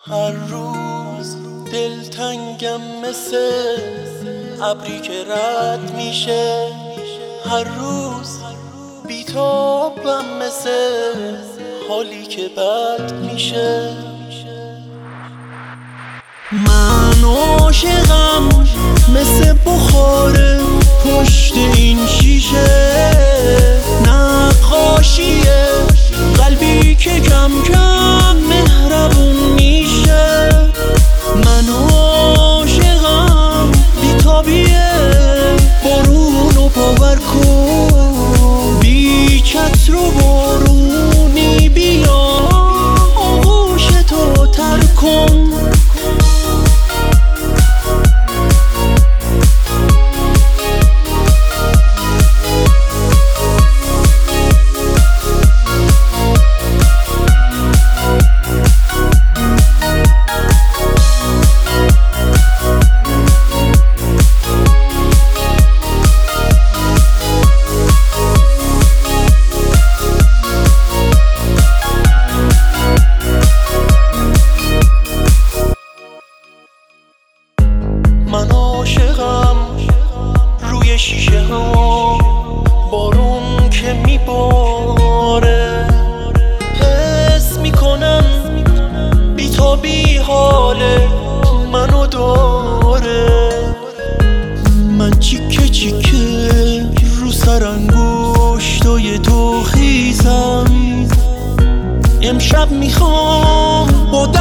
هر روز دلتنگم مثل ابری که رد میشه، هر روز بیتابم مثل حالی که بد میشه. من عاشقم مثل بخار پشت این شیشه، نقاشیه قلبی که کم کم مهربون میشه. من عاشقم بیتابیه بارونو باور کن، بی چتر و بارونی بیا آغوش تو تر کن. من عاشقم روی شیشه ها بارون که میباره، حس میکنم بیتابی حال منو داره. من چیکه چیکه رو سر انگشتای تو خیزم، امشب میخوام با